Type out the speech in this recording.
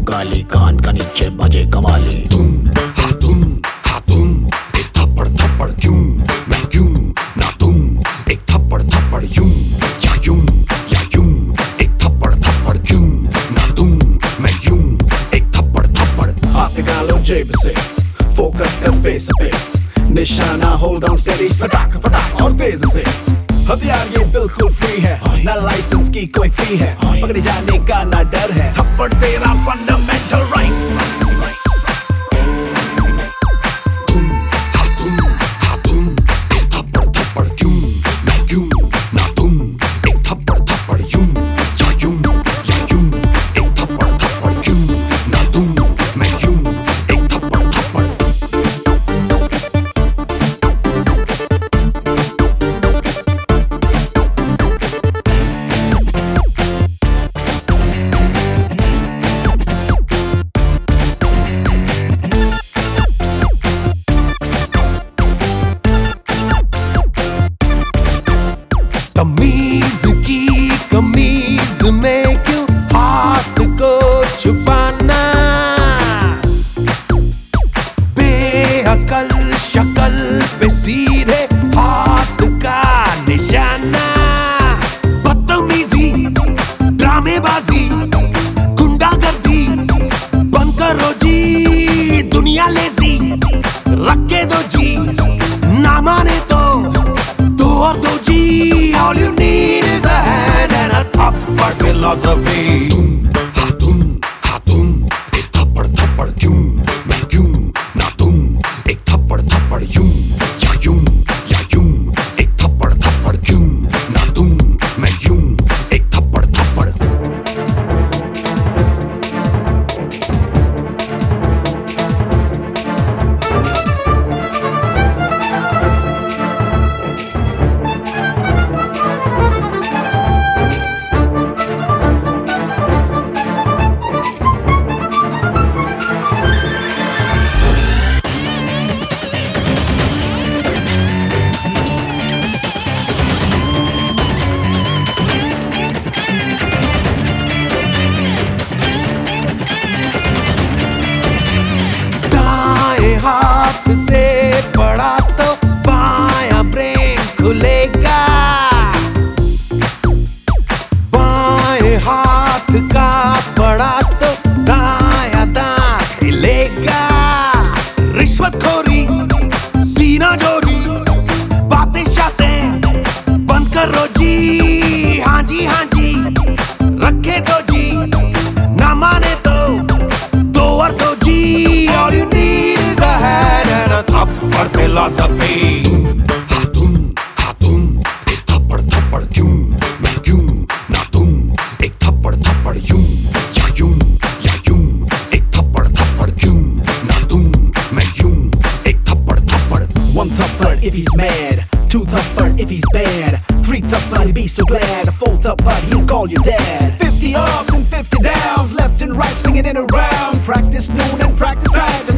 गाली, कान का नीचे बजे कवाली। तुम हाँ तुम, एक थप्पड़ थप्पड़ क्यों, मैं क्यों ना तुम, एक थप्पड़ थप्पड़ यूं या यूं या यूं, एक थप्पड़ थप्पड़ क्यों ना तुम, मैं यूं, एक थप्पड़ थप्पड़। हाथ निकालो जेब से, फोकस कर फेस पे, निशाना होल्ड ऑन स्टेडी, फटाक फटाक और तेज से। हथियार ये बिल्कुल फ्री है, ना लाइसेंस की कोई फी है, पकड़े जाने का ना डर है। थप्पड़ तेरा फंडामेंटल राइट। तमीज की कमीज में क्यों हाथ को छुपाना, बेअकल शक्ल पे सीधे हाथ का निशाना। बदतमीजी, ड्रामेबाजी, गुंडागर्दी बंद करो जी, दुनिया लेजी रख के दो जी, ना माने तो दो और दो जी। All you need is a hand and a थप्पड़ philosophy. हाँ तुम, एक थप्पड़ थप्पड़ क्यों, मैं क्यों ना तुम, एक थप्पड़ थप्पड़ यूं या यूं या यूं, एक थप्पड़ थप्पड़ क्यों ना तुम, मैं यूं, एक थप्पड़ थप्पड़। हाथ से पड़ा तो बायां ब्रेन खुलेगा, बाएं हाथ का पड़ा तो दायां दांत हिलेगा। रिश्वतखोरी, सीना जोरी, बातें शातें बंद करो जी, हाँ जी रखे दो जी, ना माने तो दो और दो जी। All you need is a hand and a थप्पड़ philosophy. हाँ तुम, एक थप्पड़ थप्पड़ क्यों, मैं क्यों ना तुम, एक थप्पड़ थप्पड़ यूं या यूं या यूं, एक थप्पड़ थप्पड़ क्यों ना तुम, मैं यूं, एक थप्पड़ थप्पड़। One थप्पड़ if he's mad, two थप्पड़ if he's bad, three थप्पड़ he'd be so glad, four थप्पड़ he'll call you dad. 50 ups and 50 downs, left and right swinging it around, practice noon and practice night.